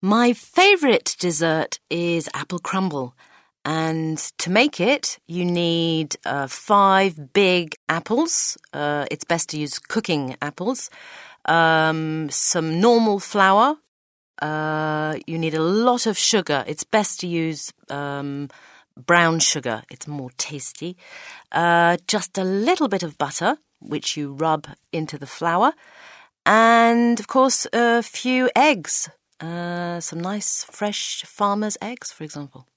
My favourite dessert is apple crumble. And to make it, you need 5 big apples. It's best to use cooking apples. Some normal flour. You need a lot of sugar. It's best to use brown sugar. It's more tasty. Just a little bit of butter, which you rub into the flour. And, of course, a few eggs. Some nice fresh farmer's eggs, for example.